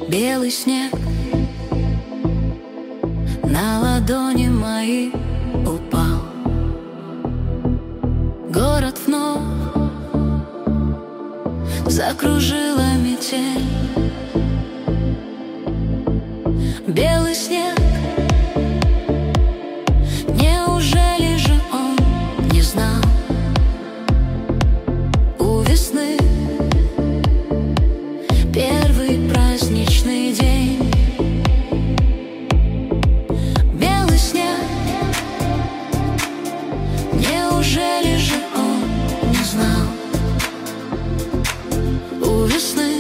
Белый снег на ладони мои упал. Город вновь закружила метель. Белый снег, неужели же он не знал у весны первый праздничный день? Белый снег, неужели же он не знал у весны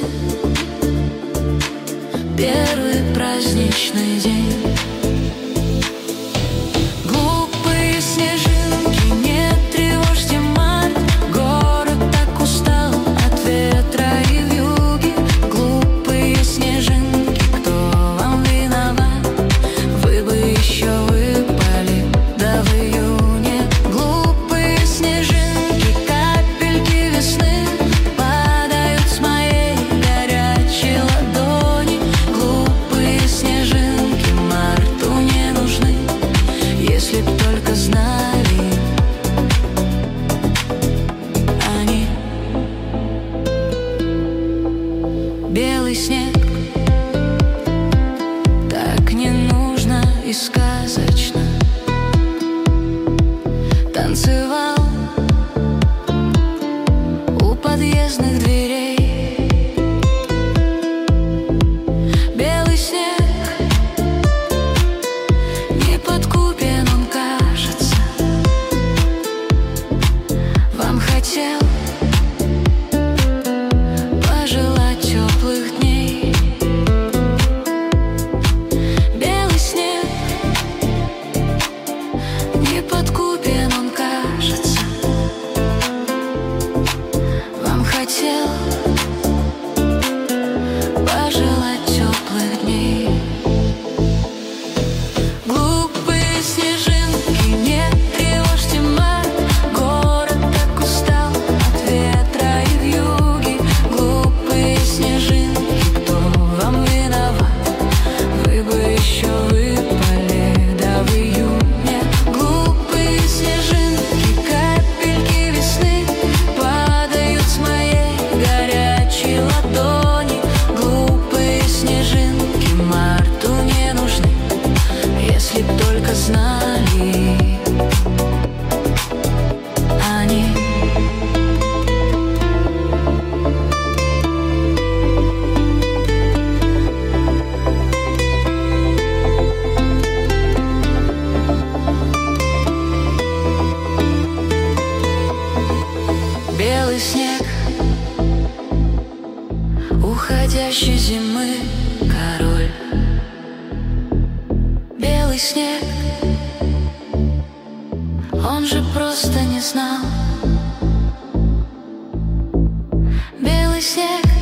первый праздничный день? Глупые снежинки, не тревожьте март. Город так устал от ветра и вьюги. Глупые снежинки, кто вам виноват? Вы бы еще выпали, да в июне. Глупые снежинки, капельки весны падают с моей горячей ладони. Глупые снежинки марту не нужны, если б только знали они. Белый снег так не нужно и сказочно танцевал у подъездных дверей. Белый снег неподкупен, он кажется. Вам хотел пожелать теплых дней. Белый снег неподкупен, он кажется. Вам хотел пожелать теплых дней. Глупые снежинки, не тревожьте март. Город так устал от ветра и вьюги. Глупые снежинки, кто вам виноват? Вы бы еще выпали, да в июне. Глупые снежинки, капельки весны падают с моей горячей ладони. Глупые снежинки марту не нужны, если б только знали они. Белый снег уходящей зимы король. Белый снег, он же просто не знал. Белый снег